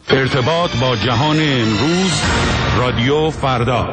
ارتباط با جهان امروز، رادیو فردا.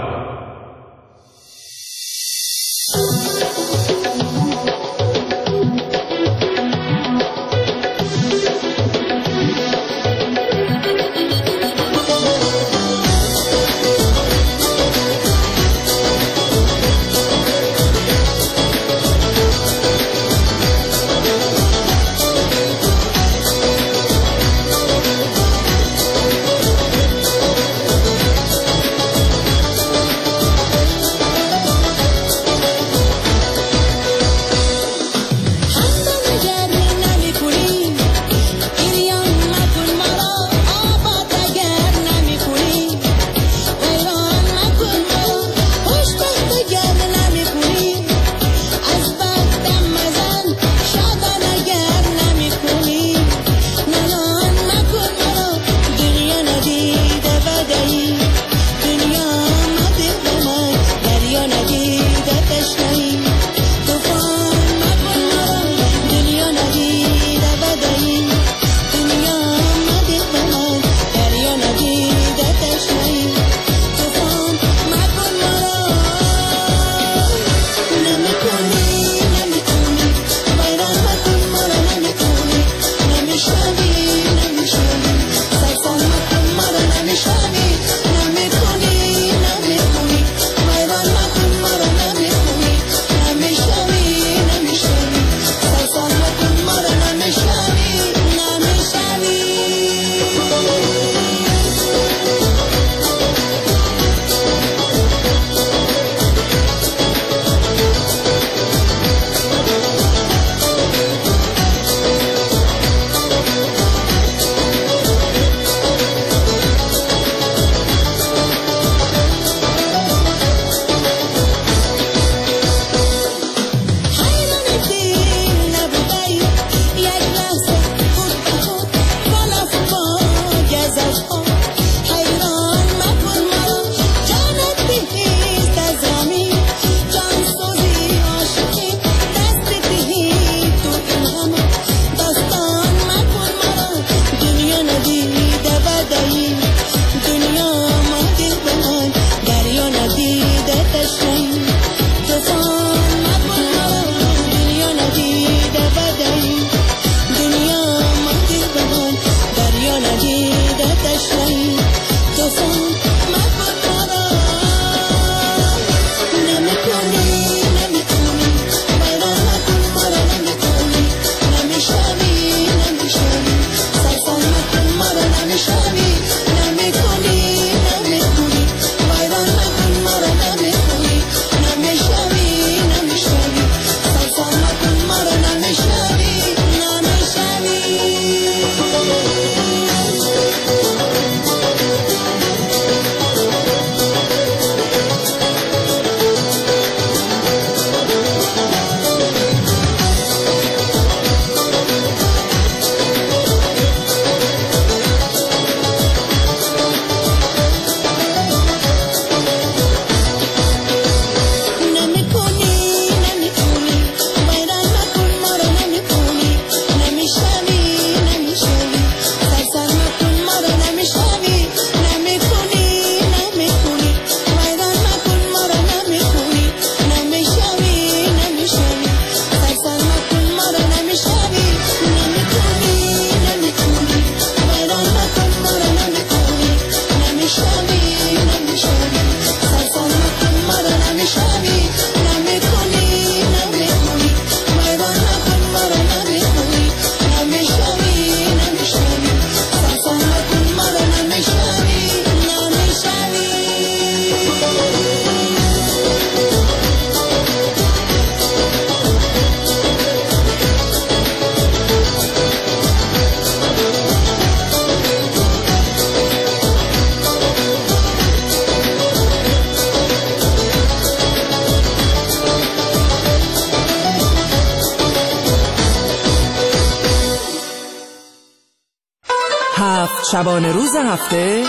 شبانه روز هفته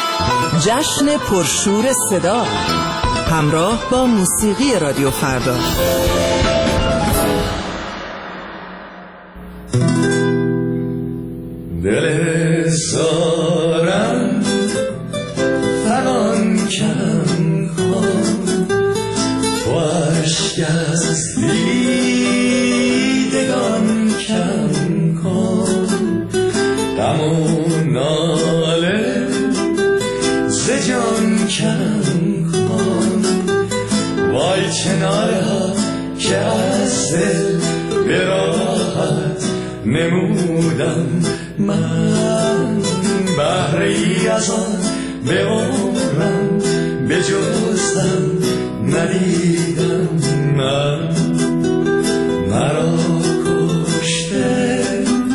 جشن پرشور صدا همراه با موسیقی رادیو فردا. دل سارنگ غم ناله ز جان کم کن، وای کناره ها که از دل به راحت نمودم من، بهره ای از آن به عمرم به جزم ندیدم من. مرا کشته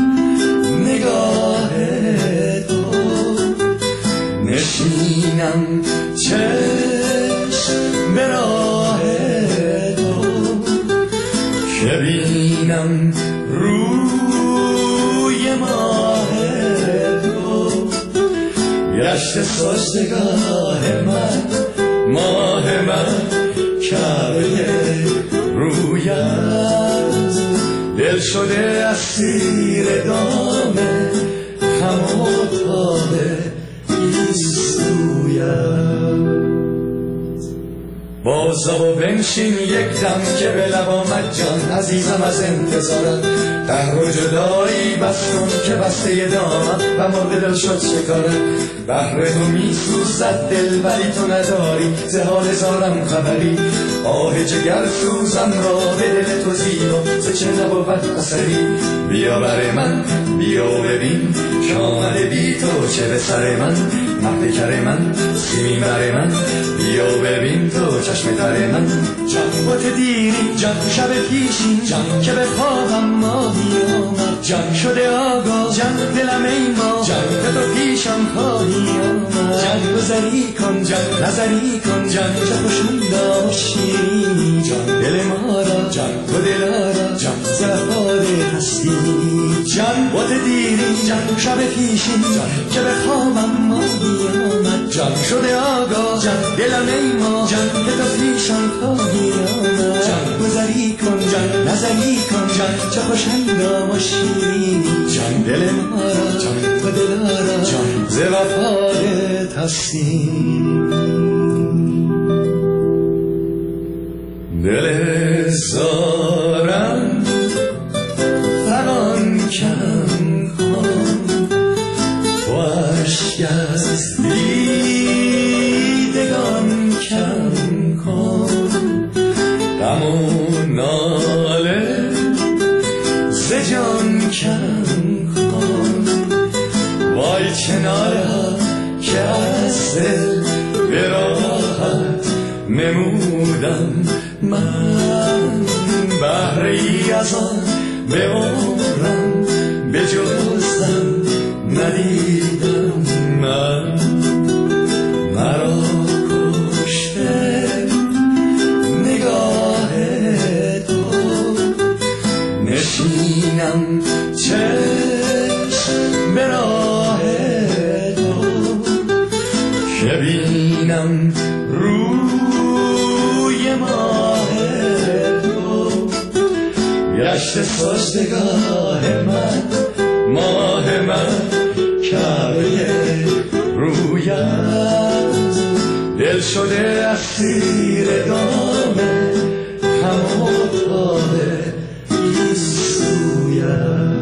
نگاه تو، نشینم چشم به راه تو، که بینم روی ماه تو، گشت سجدگاه من، ماه من، کعبه رویت، دل شده اسیر دام غم و تاب گیسویت. بازا و بنشین یک دم که به لب آمد جان، عزیزم از انتظارم قهر و جدایی بس کن که بسته دامم و مرد دل شد شکارم. بهر تو می سوزد دل ولی تو نداری ز حال زارم خبری، آه جگر سوزم را به دل تو زیبا ز چه نبود اثری. بیا بر من بیا ببین که آمده بی تو چه به سر من، مهد کر من سیمین بر من، بیا ببین تو چشم تر من. جان بوت دیری جان شب پیشین جان که به خوابم ماهی آمد، جان شده آگاه جان دلم ای ما، جان که تو پیشم خواهی آمد. جان گذری کن جان نظری کن جان چه خوشون داشتی، جان دل ما را جان تو دلارا جان زهاره هستی. جان بوت دیری جان شب پیشین جان که به خوابم ماهی آمد، جان شده آگاه جان دلم ای ما، جان که تو پیشم خواهی آمد. جان گذری کن جان نظری کن جان چه خوشندام و شیرینی، جان دل ما را جان تو دلارا جان ز وفادت هستی. دل زارم فغان کم کن، تو اشک از دیدگان کم کن، غم و ناله ز جان کم کن، وای کناره ها که از دل به راحت نمودم من، بهره ای از آن به عمرم به جزم ندیدم من. مرا کشته نگاه تو، نشینم چشم به راه تو، که بینم روی ماه تو، گشت سجدگاه من، ماه من، کعبه رویت، دل شده اسیر دام غم و تاب گیسویت.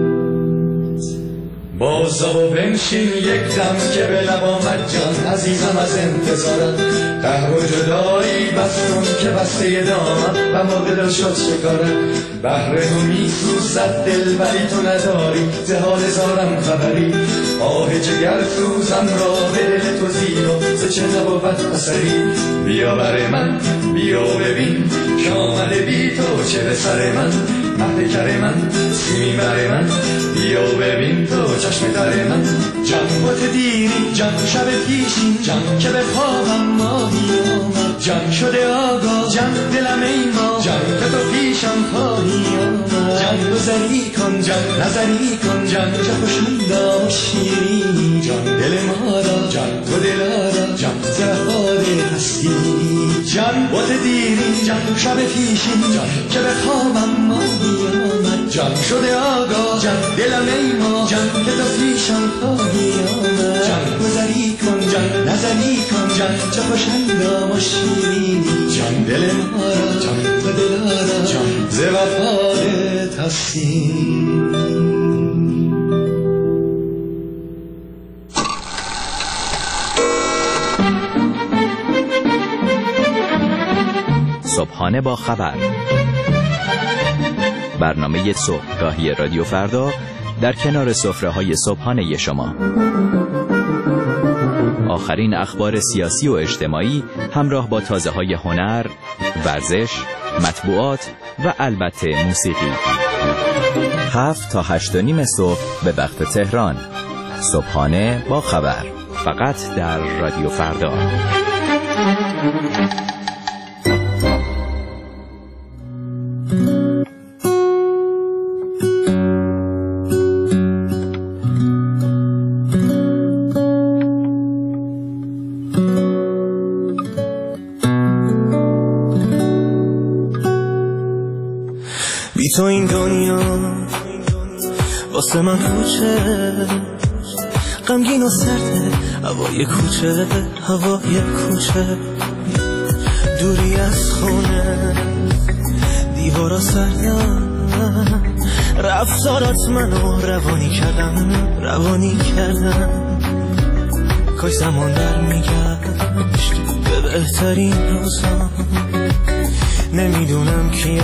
بازا و بنشین یک دم که به لب آمد جان، عزیزم از انتظارم قهر و جدایی بس کن که بسته دامم و مرد دل شد شکارم. بهر تو می سوزد دل ولی تو نداری ز حال زارم خبری، آه جگر سوزم را به دل تو زیبا ز چه نبود اثری. بیا بر من بیا ببین که آمده بی تو چه به سر من، مهد کر من سیمین بر من، بیا ببین تو چشم تر من. جان بوت دیری جان شب پیشین جان که به خوابم ماهی آمد، جان شده آگاه جان دلم ای ما، جان که تو پیشم خواهی آمد. جان گذری کن جان نظری کن جان چه خوشون داشتی، جان دل ما را جان تو دلارا جان زهاره هستی. جان بوت دیری جان شب پیشین جان که به خوابم ماهی آمد، جان شده آگاه جان دلم ای ما، جان که تو پیشم خواهی آمد. جان گذری کن جان نظری کن جان چه خوشندام و شیرینی، جان دل ما را جان تو دلارا جان ز وفادت هستی. صبحانه با خبر، برنامه صبحگاهی رادیو فردا در کنار سفره‌های صبحانه شما. آخرین اخبار سیاسی و اجتماعی همراه با تازه‌های هنر، ورزش، مطبوعات و البته موسیقی. 7 تا 8:30 صبح به وقت تهران. صبحانه با خبر، فقط در رادیو فردا. بی تو این دنیا واسه من پوچه، غمگین و سرده هوای کوچه، هوای کوچه، دوری از خونه، دیوارا سردن، رفتارات منو روانی کردن. کاش زمان در میگشت به بهترین روزا. نمیدونم کیم،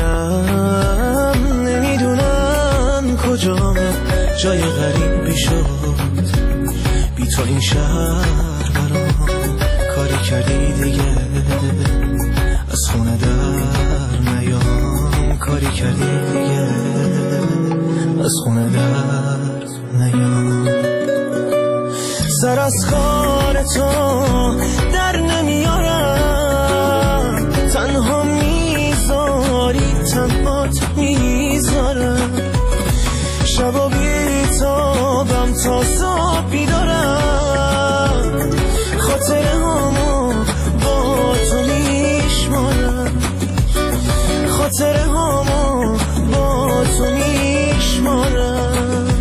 نمیدونم کجام، جای غریبی شد بی تو این شهر برام. کاری کردی دیگه از خونه در نیام، کاری کردی دیگه از خونه در نیام. سر از کار تو در نمیارم، تنها میذاری تنهات میذارم. شبا بیتابم تا صبح بیدارم، خاطره هامو با تو میشمارم، خاطره هامو با تو میشمارم.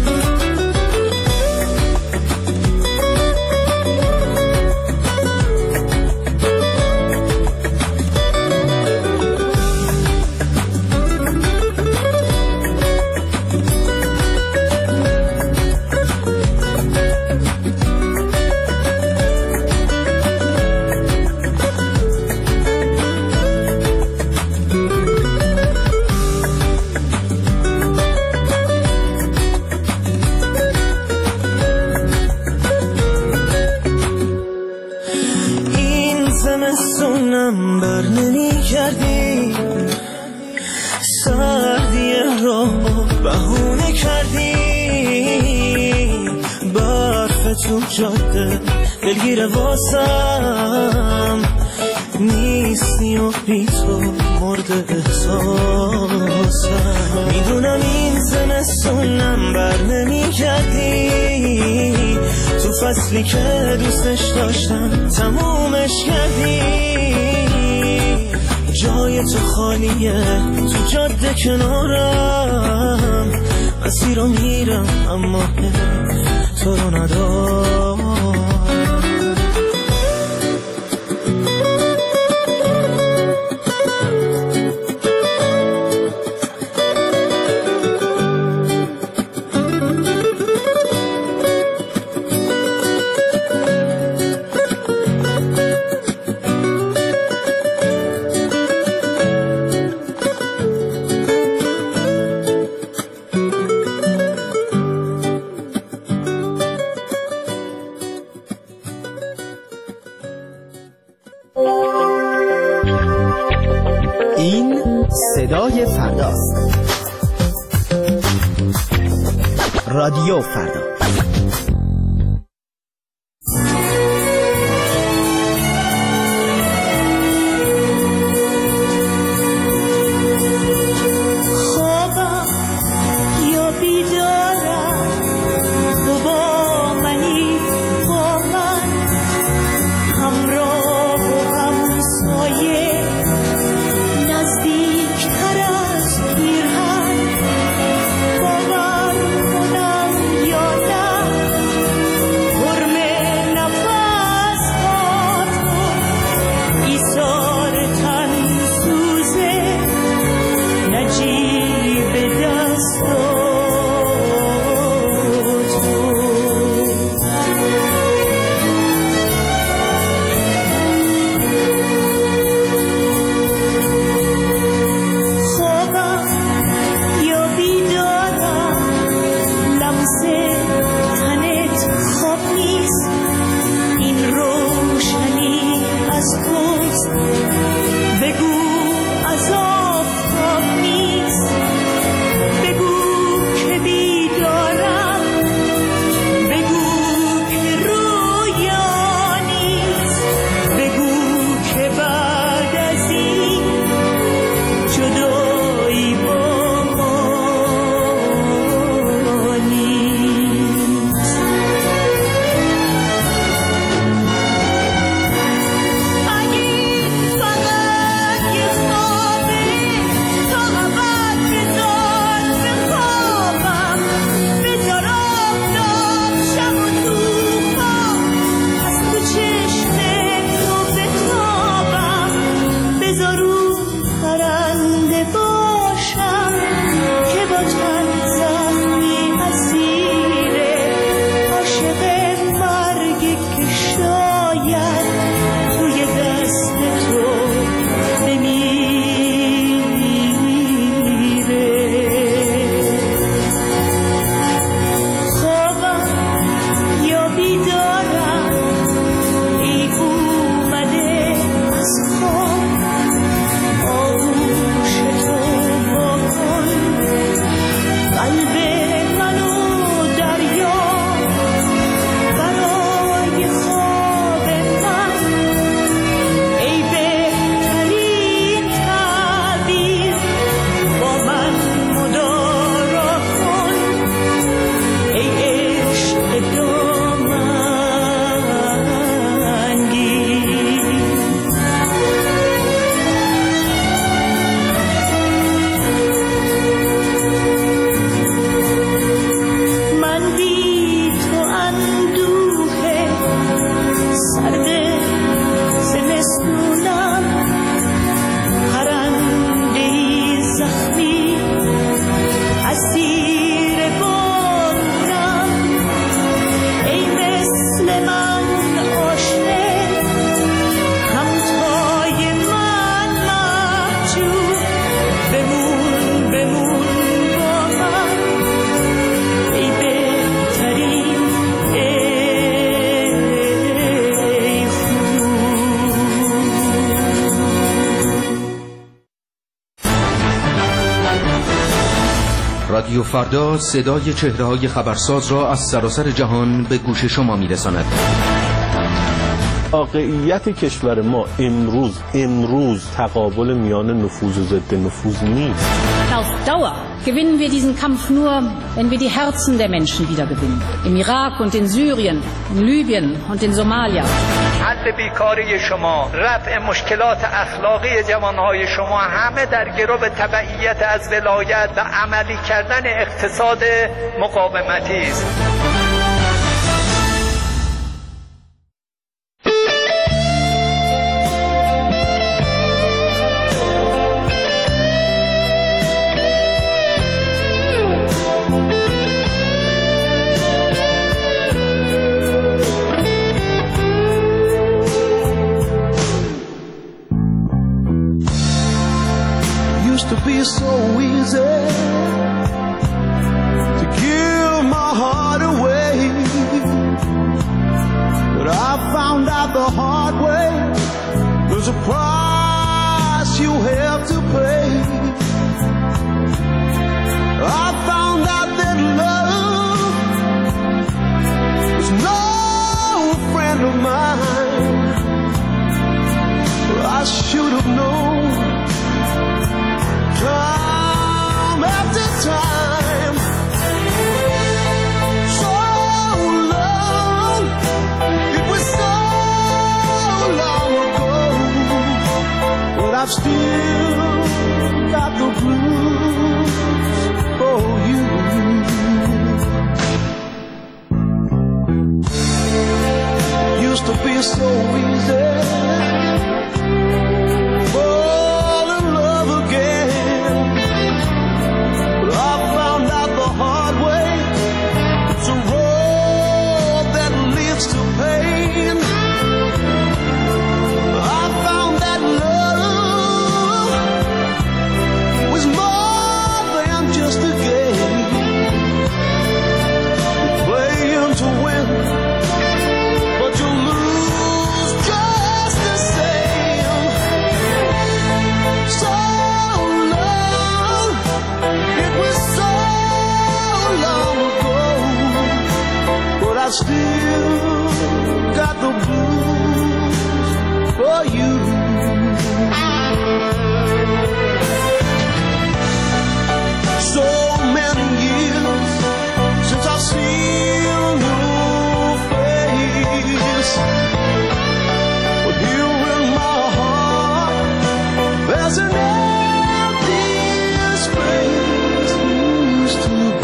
بر نمی کردی، سردی را بهونه کردی، برف تو جاده دلگیر واسم نیستی و بی تو مرد احساسم. میدونم این زمستونم بر نمی کردی، تو فصلی که دوستش داشتم تمومش کردی. جای تو خالیه تو جاده کنارم، مسیر رو میرم اما تو رو ندارم. این صدای فرداست. رادیو فردا. Your رادیو فردا صدای چهره‌های خبرساز را از سراسر جهان به گوش شما می‌رساند. واقعیت کشور ما امروز تقابل میان نفوذ و ضد نفوذ نیست. Auf Dauer gewinnen wir diesen Kampf nur, wenn wir die Herzen der Menschen wiedergewinnen. Im Irak und in Syrien, in Libyen und in Somalia. حل بیکاری شما، رفع مشکلات اخلاقی جوانهای شما همه در گرو تبعیت از ولایت و عملی کردن اقتصاد مقاومتی است. So easy to give my heart away, but I found out the hard way there's a price you have to pay. I found out that love was no friend of mine. I should have known time after time, so long, it was so long ago, but I've still got the blues for you. Used to be so easy, fall in love again. Still got the blues for you. So many years since I've seen your face, but here in my heart there's an empty space used to be.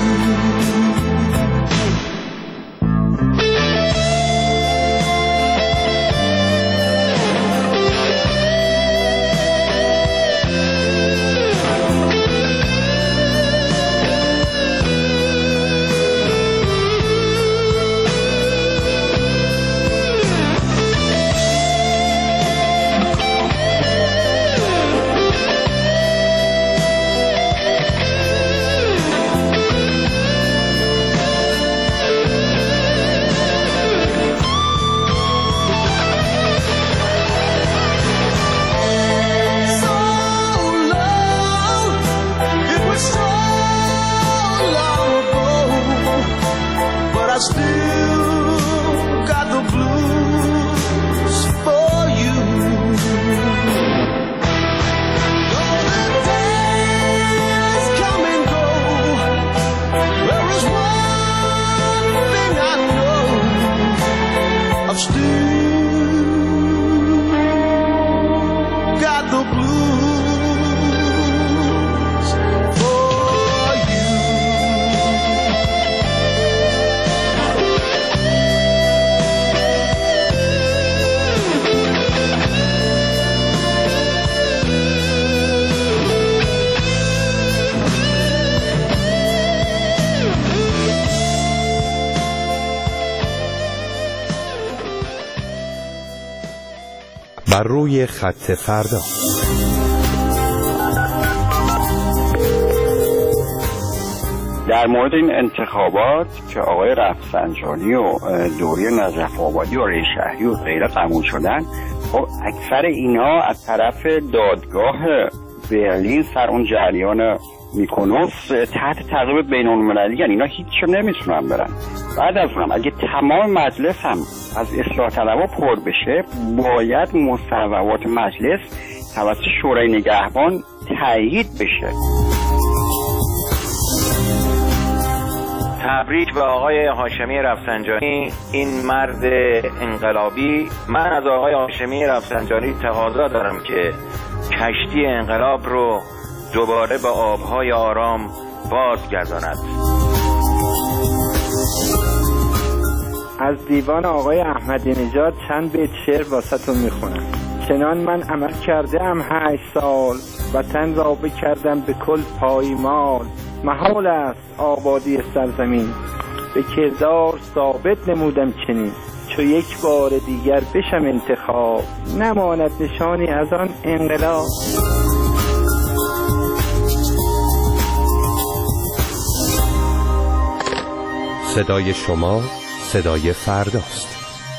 بر روی خط فردا. در مورد این انتخابات که آقای رفسنجانی و دوری نجف آبادی و رئیس شهری و غیره قبول شدن، خب اکثر اینها از طرف دادگاه برلین سر اون جریان میکونوس تحت تعقیب بین‌المللی، اینا هیچ نمیتونن برن. بعد از اونم اگه تمام مجلس هم از اصلاح طلبها پر بشه، باید مصوبات مجلس توسط شورای نگهبان تایید بشه. تبریک به آقای هاشمی رفسنجانی، این مرد انقلابی. من از آقای هاشمی رفسنجانی تقاضا دارم که کشتی انقلاب رو دوباره به آبهای آرام بازگرداند. از دیوان آقای احمدی نژاد چند بیت شعر واسهتون میخونم. چنان من عمل کرده ام 8 سال، وطن را بکردم به کل پایمال. محال است آبادی سرزمین، به کردار ثابت نمودم چنین. چو یک بار دیگر بشم انتخاب، نماند نشانی از آن انقلاب. صدای شما صدای فرداست.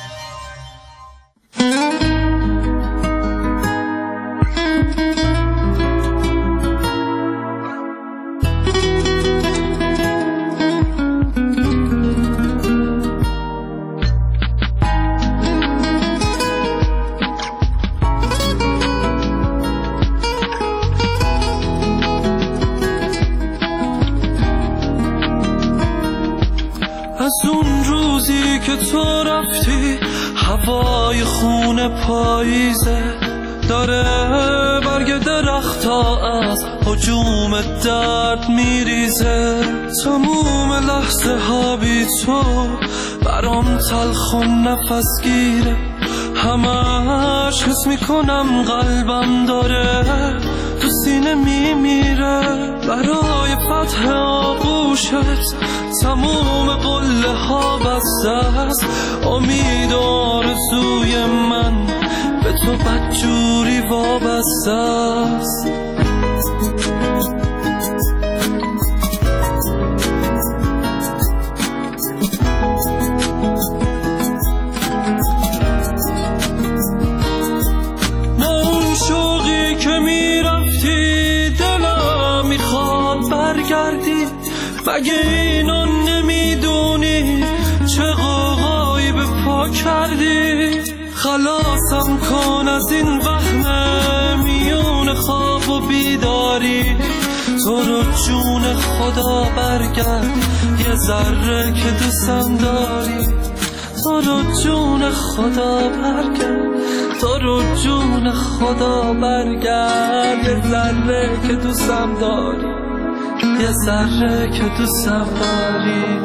تو رفتی هوای خون پاییزه، داره برگ درختا از هجوم درد میریزه. تموم لحظه ها بی تو برام تلخ و نفس گیره، همش حس میکنم قلبم داره تو سینه میمیره. برای فتح آغوشت تموم قله ها بسته است، امید و آرزوی من به تو بدجوری وابسته است. با اون شوقی که میرفتی دلم میخواد برگردی، مگه اینو نمیدونی چه غوغایی به پا کردی؟ خلاصم کن از این وهم میون خواب و بیداری، تو رو جون خدا برگرد یه ذره که دوستم داری. تو رو جون خدا برگرد، تو رو جون خدا برگرد یه ذره که دوستم داری، یه ذره که دوستم داری.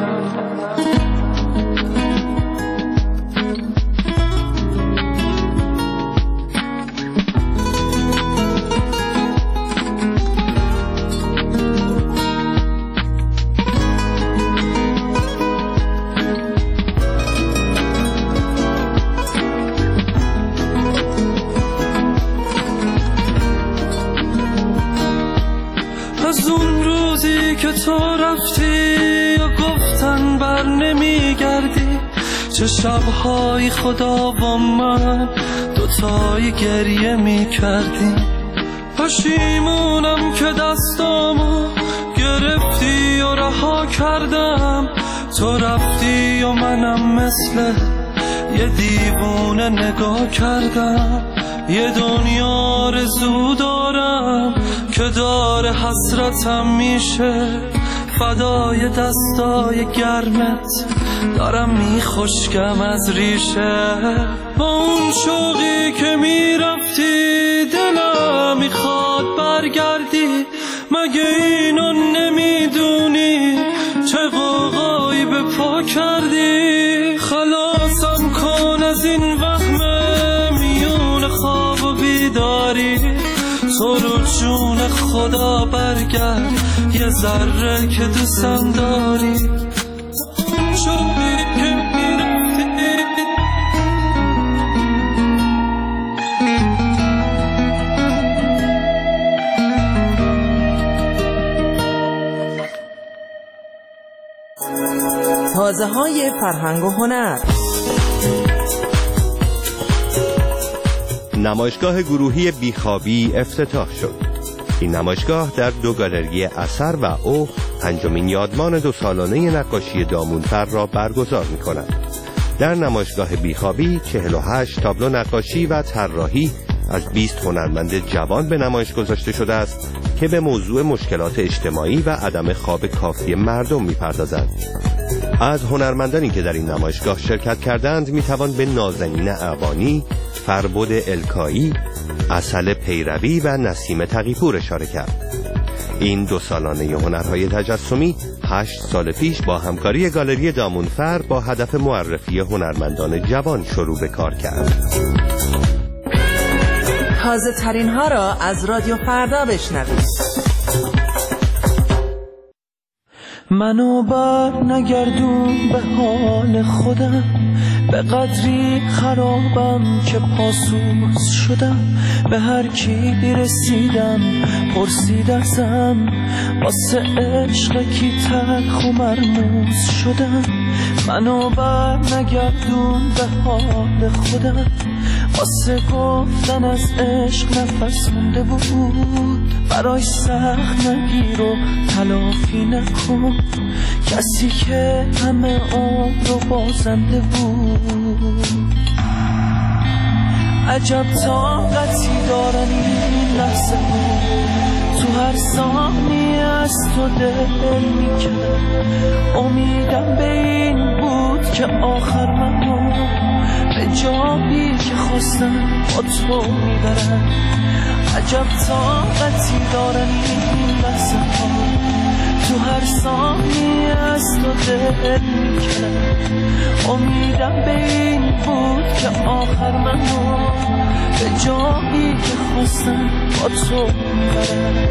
از اون روزی که تو رفتی یا گفتن بر نمیگردی، چه شبهای خدا با من دوتایی گریه میکردی. پشیمونم که دستامو گرفتی و رها کردم، تو رفتی و منم مثل یه دیوونه نگاه کردم. یه دنیا آرزو دارم که داره حسرتم میشه، فدای دستای گرمت دارم میخشکم از ریشه. با اون شوقی که میرفتی دلم میخواد برگردی، مگه اینو نمیدونی چه غوغایی به پا کردی؟ خلاصم کن از این وهم میون خواب و بیداری، تو رو جون خدا برگرد یه ذره که دوستم داری. شوقی که میرفتی تازه های فرهنگ و هنر. نمایشگاه گروهی بیخوابی افتتاح شد. این نمایشگاه در 2 گالری اثر و اوه پنجمین یادمان 2 سالانه نقاشی دامونفر را برگزار می‌کند. در نمایشگاه بیخوابی 48 تابلو نقاشی و طراحی از 20 هنرمند جوان به نمایش گذاشته شده است که به موضوع مشکلات اجتماعی و عدم خواب کافی مردم می‌پردازند. از هنرمندانی که در این نمایشگاه شرکت کردند می‌توان به نازنین اعوانی، فربد الکایی، عسل پیروی و نسیم تقی‌پور اشاره کرد. این 2 سالانه هنرهای تجسمی 8 سال پیش با همکاری گالری دامونفر با هدف معرفی هنرمندان جوان شروع به کار کرد. تازه ترین ها را از رادیو فردا بشنوید. منو بر نگردون به حال خودم، به قدری خرابم که پاسوس شدم. به هر کی رسیدم پرسید ازم، واسه عشق کی تلخ و مرموز شدم. منو بر نگردون به حال خودم، واسه گفتن از عشق نفس مونده بود. برای سخت نگیر و تلافی نکن، کسی که همه عمر رو بازنده بود. عجب طاقتی دارن این لحظه بود، تو هر ثانیه از تو دل میکنم. امیدم به این بود که آخر منو به جایی که خواستم با تو میبرم. عجب طاقتی دارن این لحظه ها، تو هر ثانیه از تو دل میکنم. امیدم به این بود که آخر منو به جایی که خواستم با تو میبرم.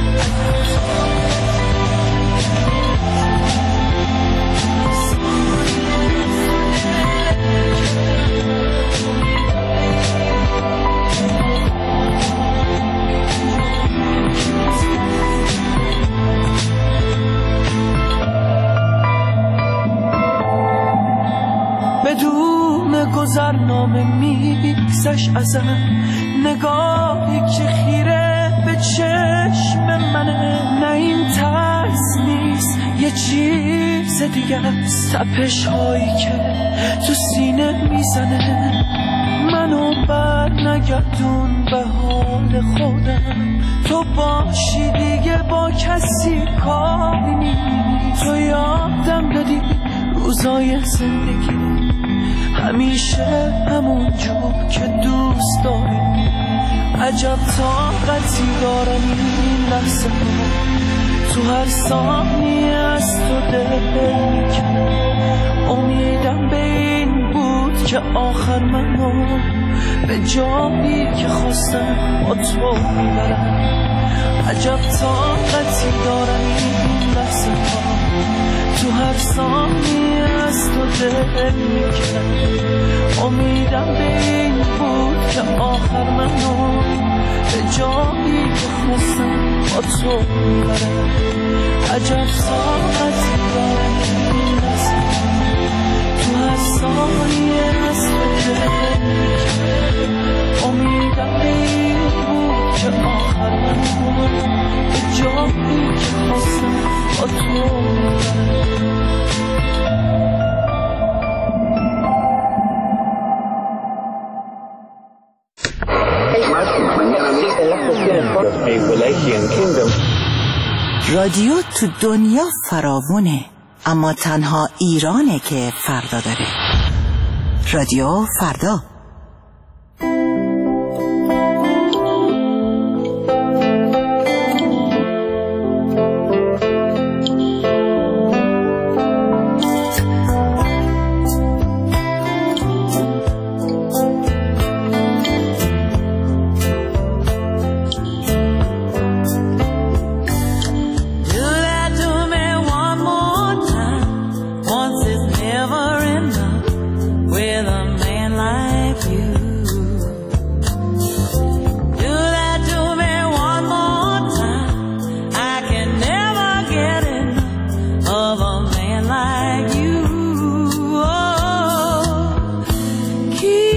بدون گذرنامه میگذشت ازم، نگاهی که خیره به چشم منه. نه این ترس نیست یه چیز دیگه است، تپش هایی که تو سینه میزنه. منو بر نگردون به حال خودم، تو باشی دیگه با کسی کاری نیست. تو یادم دادی روزای زندگی همیشه همون جور که دوست داری. عجب طاقتی دارن این لحظه ها، تو هر ثانیه از تو دل میکنم. امیدم به این بود که آخر منو به جایی که خواستم با تو میبرم. عجب طاقتی دارن این لحظه ها، تو هر ثانیه از تو دل میکنم. امیدم به این بود که آخر منو به جایی که خواستم با تو میبرم. عجب طاقتی دارن این لحظه ها، تو هر ثانیه از تو دل میکنم. امیدم به این بود که آخر منو به جایی که خواستم با تو میبرم. رادیو تو دنیا فراوونه، اما تنها ایرانه که فردا داره. رادیو فردا.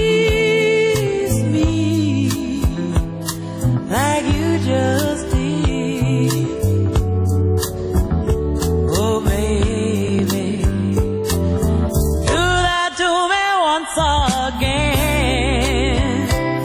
Like you just did. once again.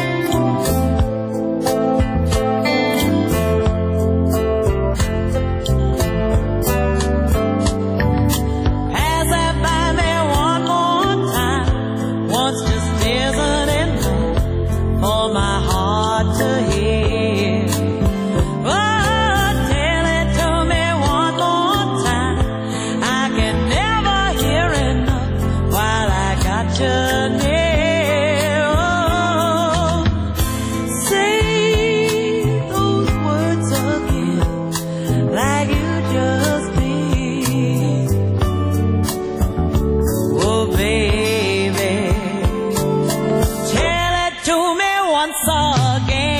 Pass that by me one more time. Once just isn't enough for my heart to hear. Oh, tell it to me one more time. I can never hear enough while I got you near. Oh, say those words again like you just did. Oh, baby, tell it to me once again.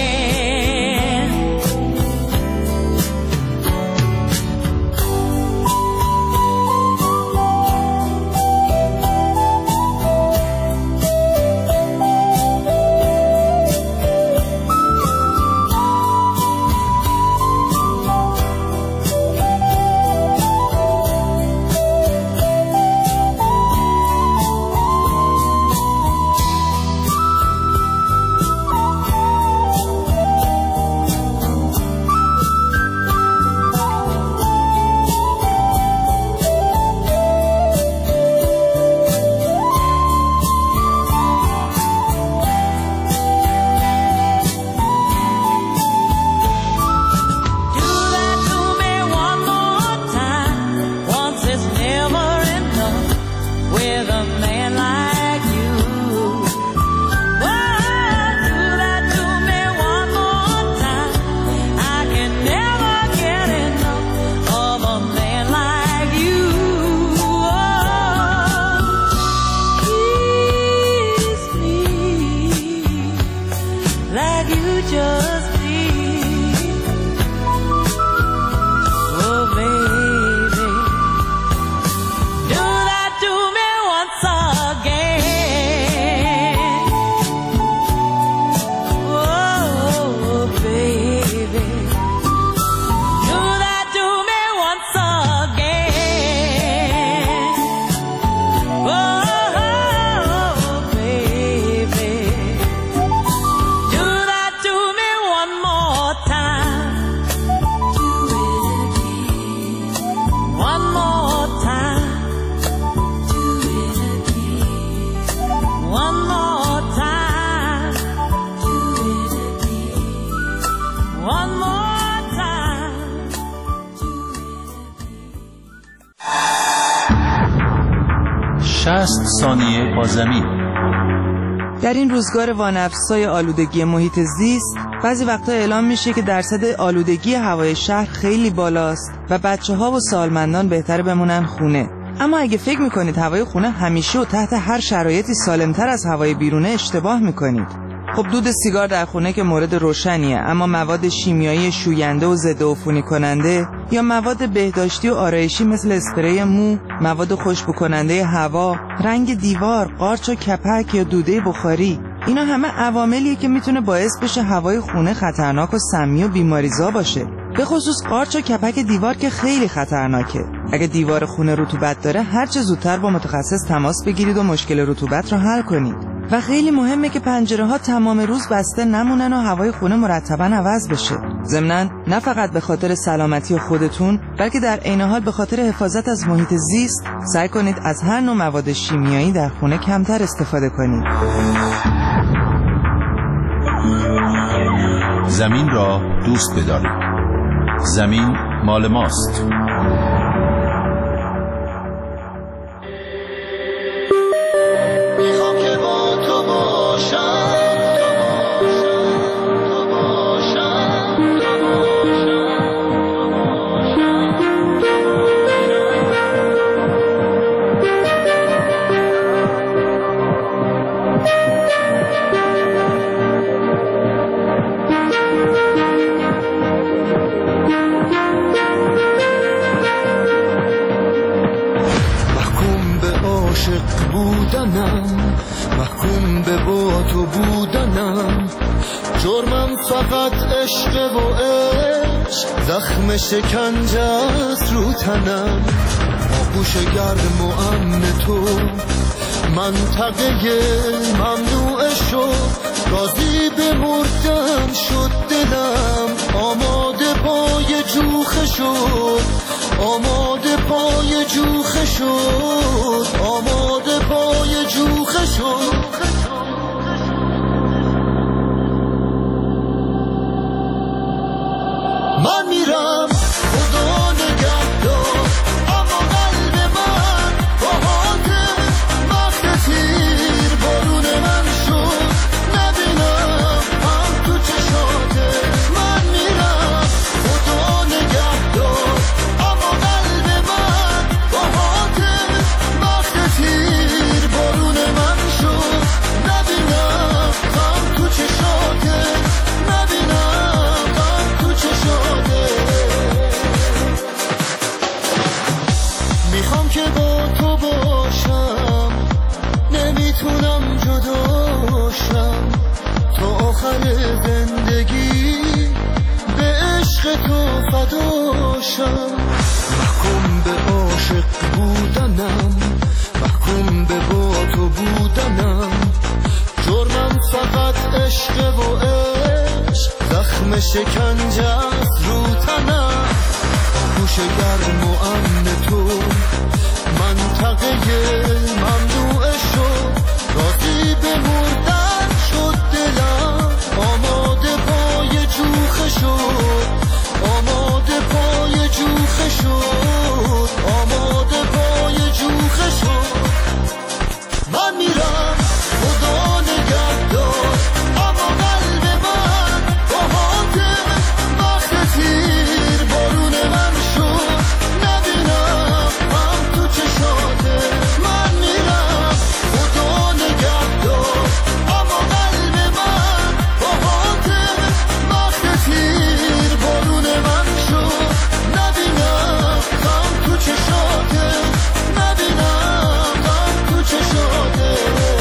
ثانیه با زمین. در این روزگار وانفسای آلودگی محیط زیست بعضی وقتا اعلام میشه که درصد آلودگی هوای شهر خیلی بالاست و بچه‌ها و سالمندان بهتر بمونن خونه. اما اگه فکر میکنید هوای خونه همیشه و تحت هر شرایطی سالمتر از هوای بیرونه اشتباه میکنید. خب دود سیگار در خونه که مورد روشنیه، اما مواد شیمیایی شوینده و ضد عفونی کننده یا مواد بهداشتی و آرایشی مثل اسپری مو، مواد خوشبو کننده هوا، رنگ دیوار، قارچ و کپک یا دوده بخاری، اینا همه عواملیه که میتونه باعث بشه هوای خونه خطرناک و سمی و بیماریزا باشه. به خصوص قارچ و کپک دیوار که خیلی خطرناکه. اگه دیوار خونه رطوبت داره هر چه زودتر با متخصص تماس بگیرید و مشکل رطوبت رو حل کنید. و خیلی مهمه که پنجره ها تمام روز بسته نمونن و هوای خونه مرتباً عوض بشه. ضمناً نه فقط به خاطر سلامتی خودتون بلکه در عین حال به خاطر حفاظت از محیط زیست سعی کنید از هر نوع مواد شیمیایی در خونه کمتر استفاده کنید. زمین را دوست بدارید. زمین مال ماست. میخوام که با تو باشم. محکوم به با تو بودنم، جرمم فقط عشق و عشق، زخم شکنجه است رو تنم. گوشه گرم و امن تو منطقه ممنوع شد راضی به مردن شد دلم آماده پای جوخه شد آماده پای جوخه شد آماده پای جوخه شد من میرم خدا نگهدار اما قلب من باهات وقت تیر بارون من شد نبینم هم تو چشاته من میرم خدا نگهدار اما قلب من باهات وقت تیر بارون من شد نبینم هم تو چشاته نبینم هم تو چشاته میخوام که با تو باشم نمیتونم جداشم تا آخر زندگی به عشق تو فداشم محکوم به عاشق بودنم محکوم به با تو بودنم جرمم فقط عشق و عشق زخم شکنجه است رو تنم گوشه گرم و امن تو منطقه ممنوع شد راضی به مردن شد دلم آماده پای جوخه شد آماده پای جوخه شد آماده پای جوخه شد من میرم خدا نگهدار اما قلب من باهات وقت تیر بارون من شد نبینم هم تو چشاته من میرم خدا نگهدار اما قلب من باهات وقت تیر بارون من شد نبینم هم تو چشاته نبینم هم تو چشاته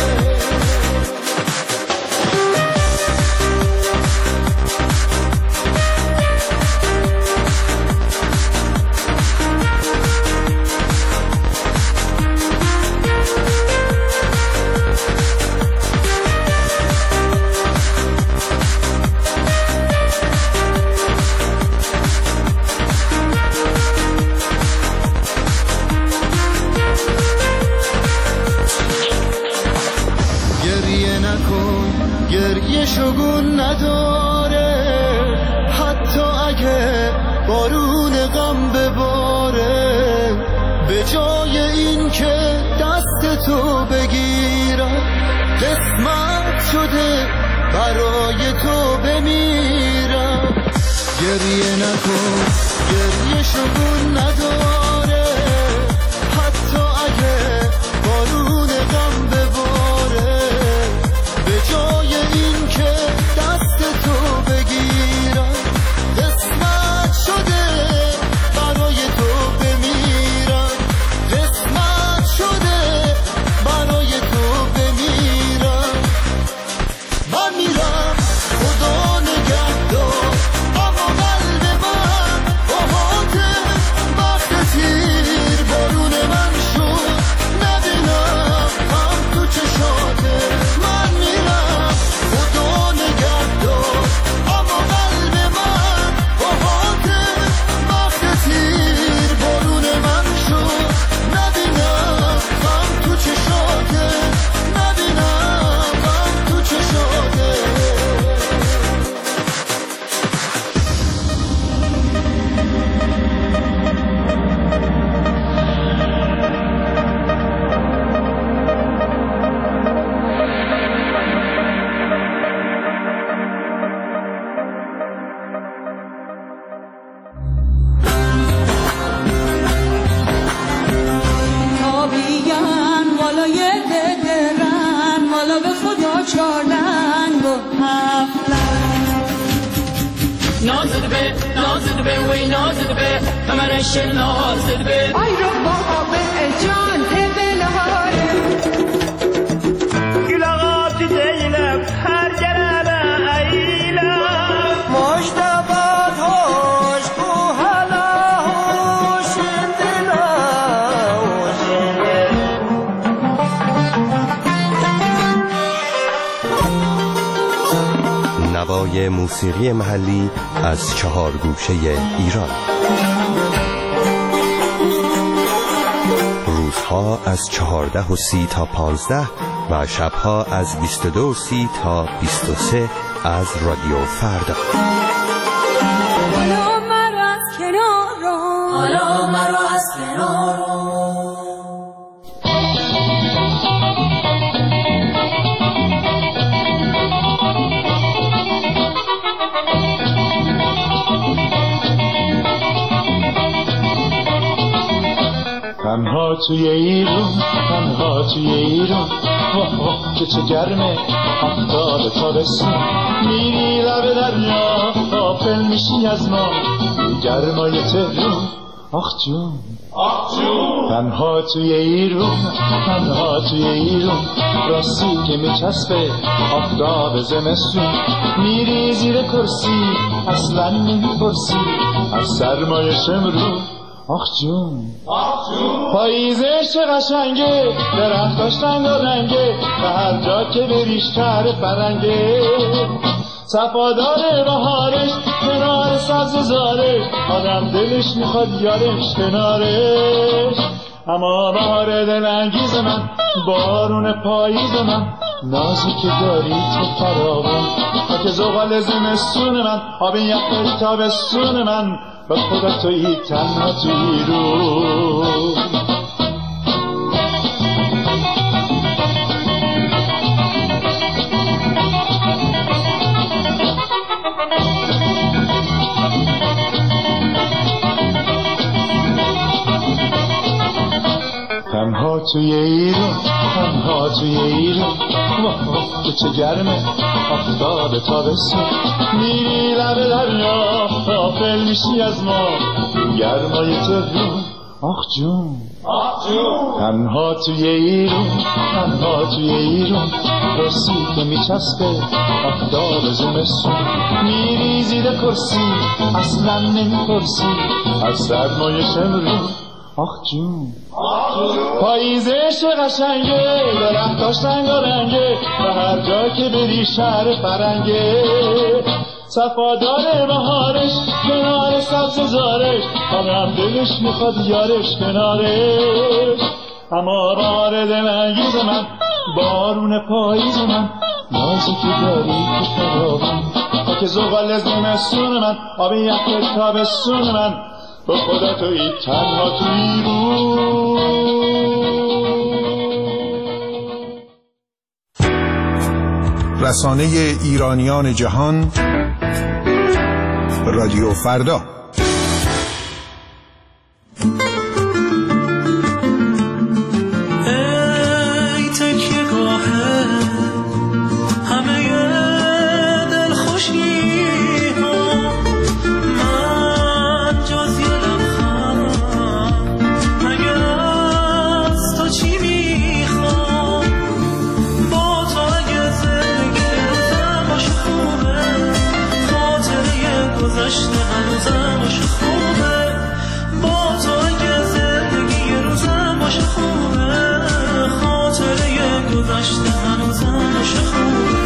گریه نکن گریه شگون نداره حتی اگه بارون غم بباره به جای این که دست تو بگیرم قسمت شده برای تو بمیرم گریه نکن گریه شگون نداره حتی اگه بارون غم بباره به جای این که دست تو بگیرم قسمت شده برای تو بمیرم قسمت شده برای تو بمیرم من میرم خدا نگهدار اما قلب من باهات وقت تیر بارون من شد نبینم هم تو چشاته من میرم خدا نگهدار اما قلب من باهات وقت تیر بارون من شد نبینم هم تو چشاته نبینم هم تو چشاته تابیان والا یه درن والا به خدا چارلنگ و هفتلنگ نازد به وی نازد به کمرش نازد به آی رو بابا جان بلاره گلاغات زینب هر جرابه ایلا مجتبات هوش کو هلا هوش دلا نوای موسیقی محلی از 4 گوشه ایران. روزها از 14:30 تا 15 و شبها از 22:30 تا 23 از رادیو فردا. حالا مرا از کنار رو، حالا مرا از کنار رو. تنها توی ایران، تنها توی ایران، که چه گرمه آفتاب تابستون، میری لب دریا غافل میشی از ما گرمای تهرون. آخ جون، آخ جون، تنها توی ایران، تنها توی ایران، راستی که میچسبه آفتاب زمستون، میری زیر کرسی اصلا نمیپرسی از سرمای شمرون. آخ جون، آخ جون، پاییزش چه قشنگه، درختاش رنگارنگه و هر جا که بریش شهر فرنگه، صفادار بهارش کنار سبززارش، آدم دلش میخواد یارش کنارش. اما بهار دلانگیز من، بارون پاییز من، نازی که داری تو فراوان، خاک زغال زمستون من، آب یخ تابستون من، با خدا تویی تنها تویی رو. تنها توی ایران، تنها توی ایران، که چه گرمه آفتاب تابستون، میری لب دریا غافل میشی از ما گرمای تهرون. آخ جون، آخ جون، تنها توی ایران، تنها توی ایران، راستی که میچسبه آفتاب زمستون، میری زیر کرسی اصلا نمیپرسی از سرمای شمرون. آخ جون، پاییزش قشنگه، درختاش رنگارنگه و هر جا که بری شهر فرنگه، صفادار بهارش کنار سبززارش، آدم دلش میخواد یارش کنارش. اما بهار دلانگیز من، بارون پاییز من، نازی که داری تو فراوان، خاک زغال زمستون من، آب یخ تابستون من، با خدا تویی تنها تویی رو. رسانه ایرانیان جهان، رادیو فردا. ای تکیه گاه همه دلخوشی ها، من جز یه لبخند مگر از تو چی میخوام؟ با تو اگه زندگی روزم باشه خوبه، خاطره گذشته هنوزم باشه خوبه، با تو اگه زندگی روزم باشه خوبه، خاطره گذشته هنوزم باشه خوبه.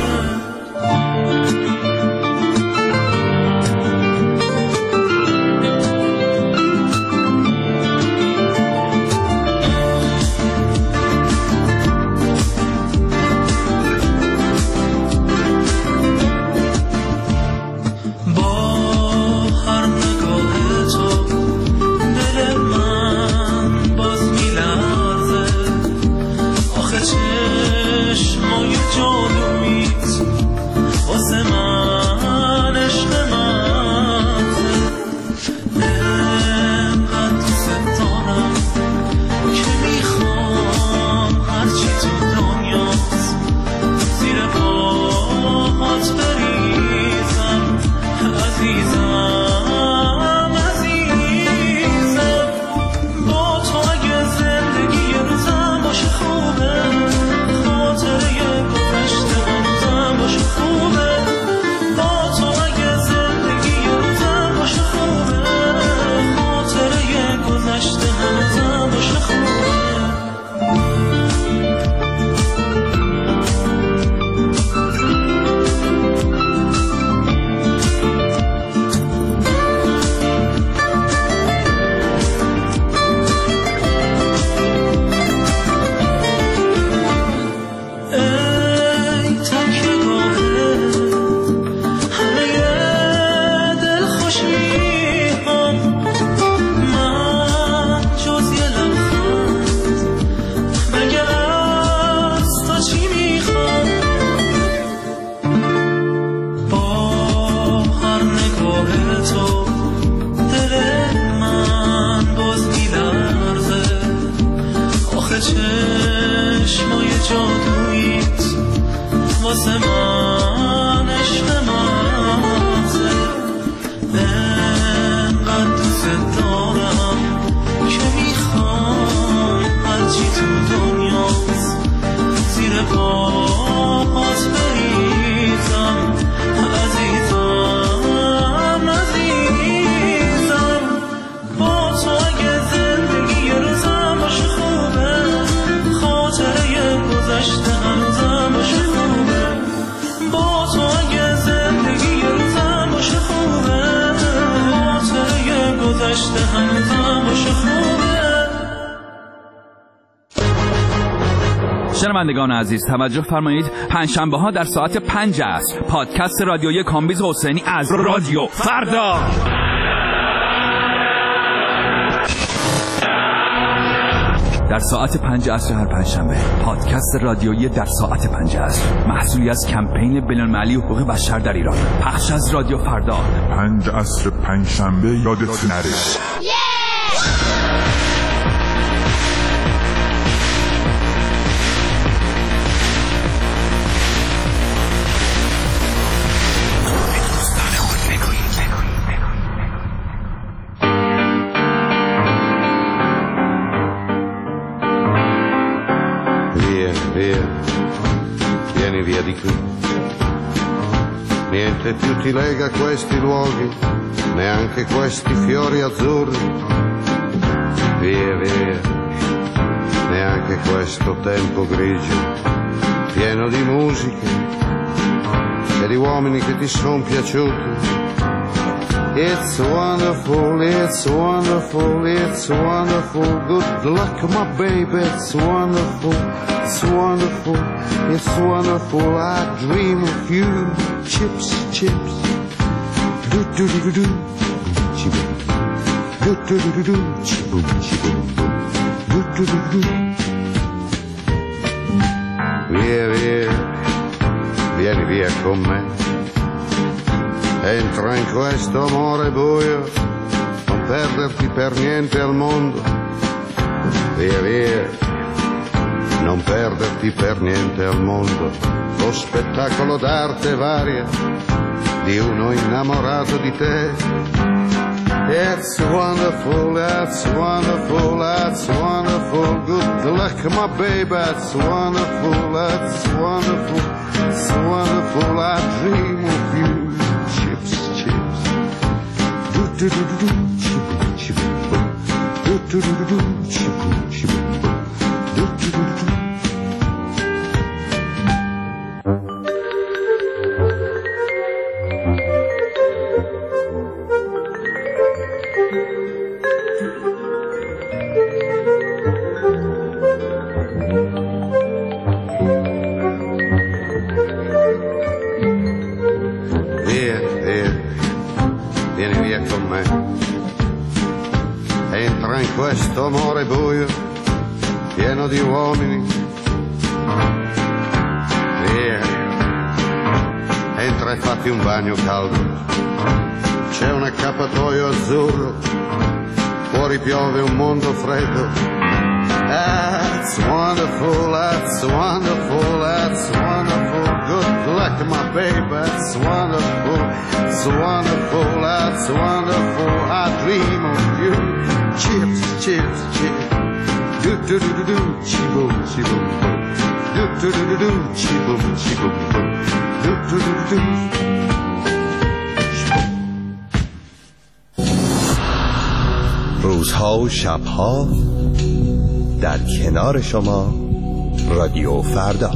واسه من عشق مغزه انقدر دوست دارم که میخوام هرچی تو دنیاست زیر پات بریزم عزیزم عزیزم با تو اگه زندگی یه روزم باشه خوبه خاطره گذشته هنوزم باشه خوبه با تو اگه زندگی یه روزم باشه خوبه خاطره گذشته هنوزم باشه خوبه. شنوندگان عزیز توجه فرمایید، پنجشنبه ها در ساعت 5 عصر پادکست رادیویی کامبیز حسینی از رادیو فردا. در ساعت 5 عصر هر پنجشنبه پادکست رادیویی در ساعت 5 عصر محصولی از کمپین بین‌المللی حقوق بشر در ایران، پخش از رادیو فردا. 5 عصر پنجشنبه یادت نره. Vieni via di qui, niente più ti lega questi luoghi, neanche questi fiori azzurri, via via, neanche questo tempo grigio, pieno di musiche e di uomini che ti son piaciuti. It's wonderful, it's wonderful, it's wonderful, good luck my baby, it's wonderful, it's wonderful, it's wonderful, I dream of you, chips, chips, do do do do do, chiboom, do do do do do, chiboom, chiboom, do do do do. Via, via, vieni via con me. Entra in questo amore buio, non perderti per niente al mondo. Via via, non perderti per niente al mondo. Lo spettacolo d'arte varia di uno innamorato di te. It's wonderful, it's wonderful, it's wonderful. Good luck my baby, it's wonderful, it's wonderful, it's wonderful. I dream of you. Do do do do, chiboom chiboom boom. Do do do do, chiboom chiboom boom. Do do do do. Via, via, vieni via con me. Entra in questo amore buio, pieno di uomini. Via, entra e fatti un bagno caldo. C'è un accappatoio azzurro, fuori piove un mondo freddo. That's wonderful, that's wonderful, that's wonderful. Good luck my baby, that's wonderful, it's wonderful, that's wonderful. I dream of you. Chips, chips, chips. Do do do do do, chiboom, chiboom, boom. Do do do do do, chiboom, chiboom, boom. Do do do do do. روزها و شبها در کنار شما رادیو فردا.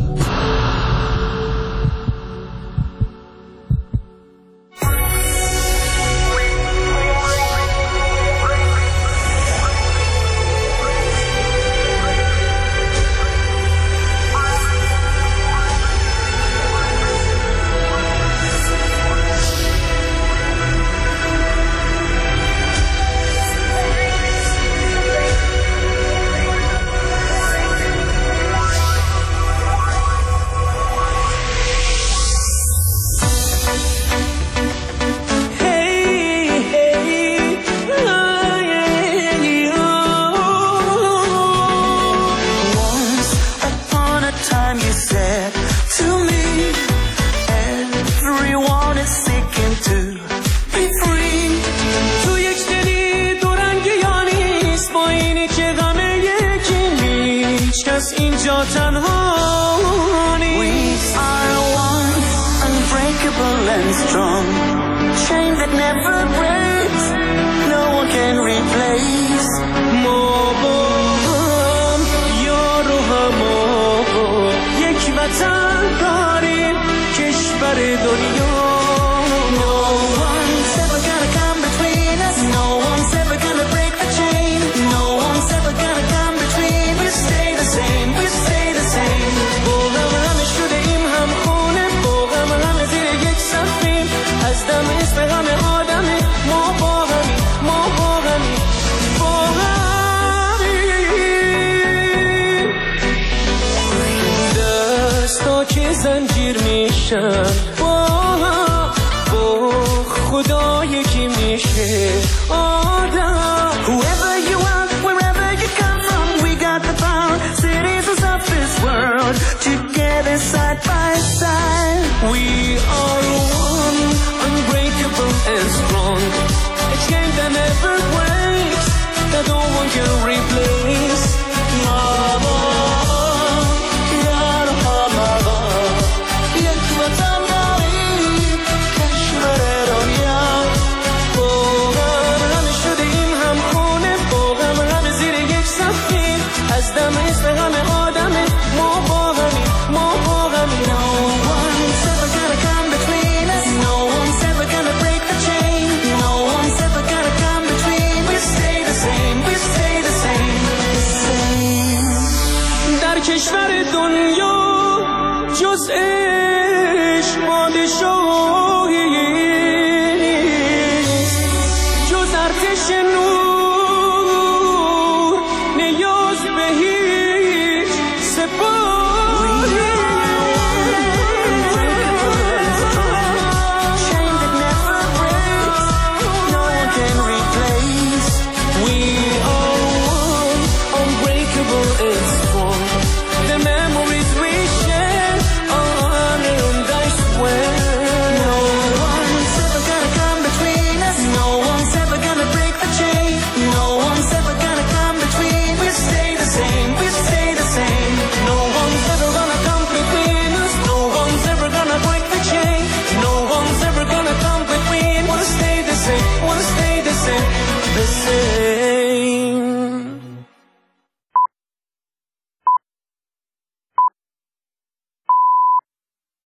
پیر میشن با خدا یکی میشه آدم. Whoever you are, wherever you come from, we got the power, citizens of this world, together side by side. We are one, unbreakable and strong, a chain that never breaks, that no one can replace. Mama, yar hamara, yek vatan dari, kashmir roya. Boham ham shudیم ham khone, boham ham zir yek safin, az dam ism hame adame, ma bohami. No one's ever gonna come between us, no one's ever gonna break the chain, no one's ever gonna come between. We stay the same, we stay the same, same. در کشور دنیا جز عشق مانده شد